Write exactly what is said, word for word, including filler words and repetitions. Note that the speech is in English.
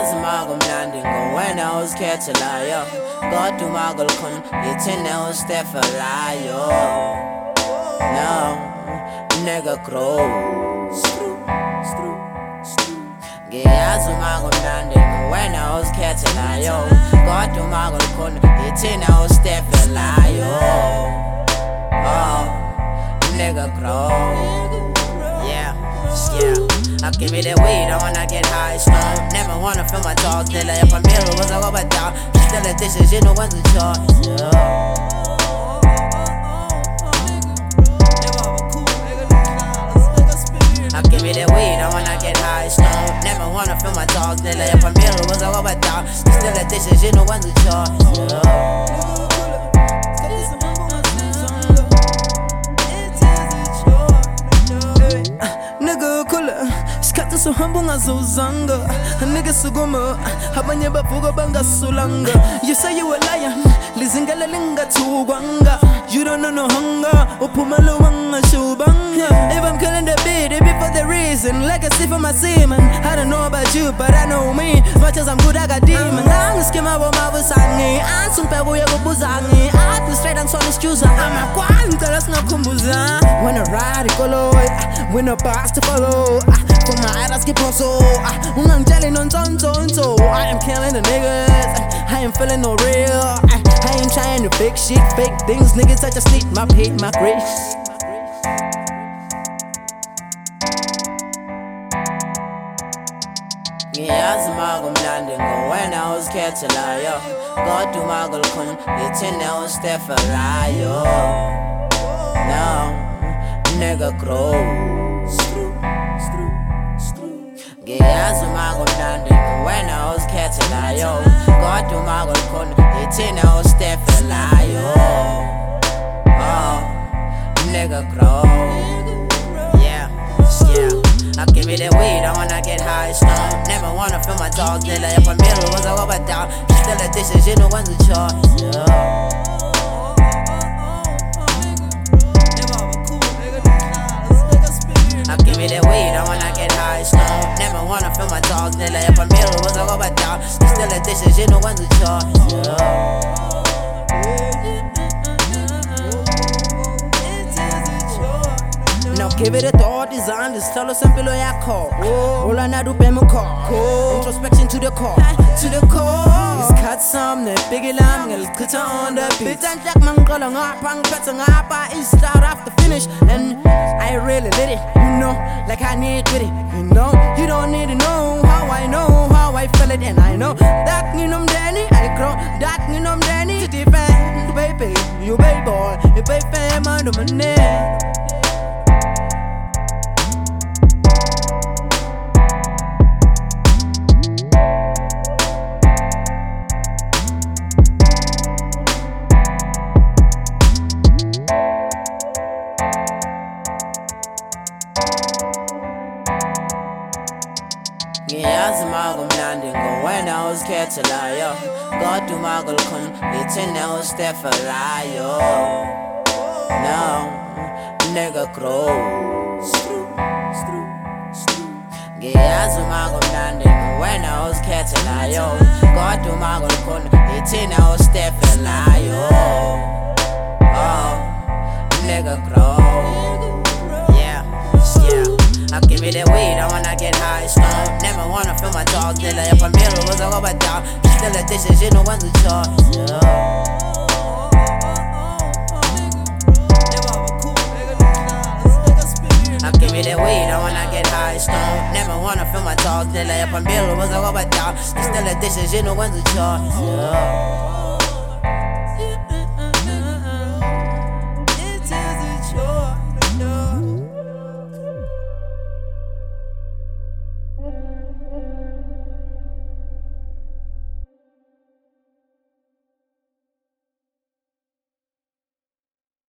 Ngiyazi makumnandi ngowena uzikhethelaya kodwa umakulikhona yithina ustefelayo. No, nigga grow. Ngiyazi makumnandi ngowena uzikhethelaya kodwa umakulikhona yithina ustefelayo. Oh, nigga grow. Yeah, yeah. I give me that weed, I wanna get high, stoned. Never wanna feel my thoughts, still if I'm real, was I go back down? Still the dishes, you know when's the choice, yeah. I give me that weed, I wanna get high, stoned. Never wanna feel my thoughts, still if I'm real, was I go back down? Still the dishes, you know when's the choice, yeah. Skata so humble ngazozanga nigga sugoma abanye bavuga bangasulanga. You say you a lion lizingala lingathugwanga. You don't know no hunger uphumalo wangashubanga. If I'm killing the beat it be for the reason legacy for my semen. I don't know about you but I know me. Much as I'm good I got demons. Ngiskema bomabusangi ansumpebu yekubuzangi. Athi straight and son excuse ama kwanta singakhumbuza. When I ride ikoloy when a pass to follow. For my eyes keep on so I'm telling on ton ton so I am killing the niggas. I ain't feeling no real. I, I ain't trying to fake shit, fake things. Niggas I just need my paid, my grace. Ngiyazi makumnandi ngowena uzikhethelaya kodwa umakulikhona yithina ustefelayo. No, nigga grow. Ngiyazi makumnandi ngowena uzikhethelaya kodwa umakulikhona yithina ustefelayo. Oh, nigga grow. Yeah, yeah. I give me that weed, I wanna get high, stoned. Never wanna feel my thoughts, still if I'm real, was I go back down? Still the dishes, you know when's the choice, yeah. I give me that weed, I wanna get high, stoned. Never wanna feel my thoughts, still if I'm real, was I go back down? Still the dishes, you know when's the choice, yeah. Now give it a thought, design this tell us simple yakho. All I know do be my car. Introspection to the core, to the core. It's cut some the big lamb, ngel kuta on the beat. And jack man call on up, pang petting up, I start after finish. And I really lit it, you know, like I need with it. You know, you don't need to know how I know, how I feel it. And I know that you know Danny, I grow, that you know Danny. To defend, baby, you baby boy, you baby man, the money. Ngiyazi makumnandi ngowena uzikhethelaya kodwa umakulikhona yithina ustefelayo. No, nigga grow. Ngiyazi makumnandi ngowena uzikhethelaya kodwa umakulikhona yithina ustefelayo. Oh, nigga grow. Yeah, yeah. I give me that weed, I wanna get high, stoned. Never wanna feel my thoughts, still if I'm real, was I go back down? Still the dishes, you know when's the choice, yeah. I give me that weed, I wanna get high, stoned. Never wanna feel my thoughts, still if I'm real, was I go back down? Still the dishes, you know when's the choice, yeah.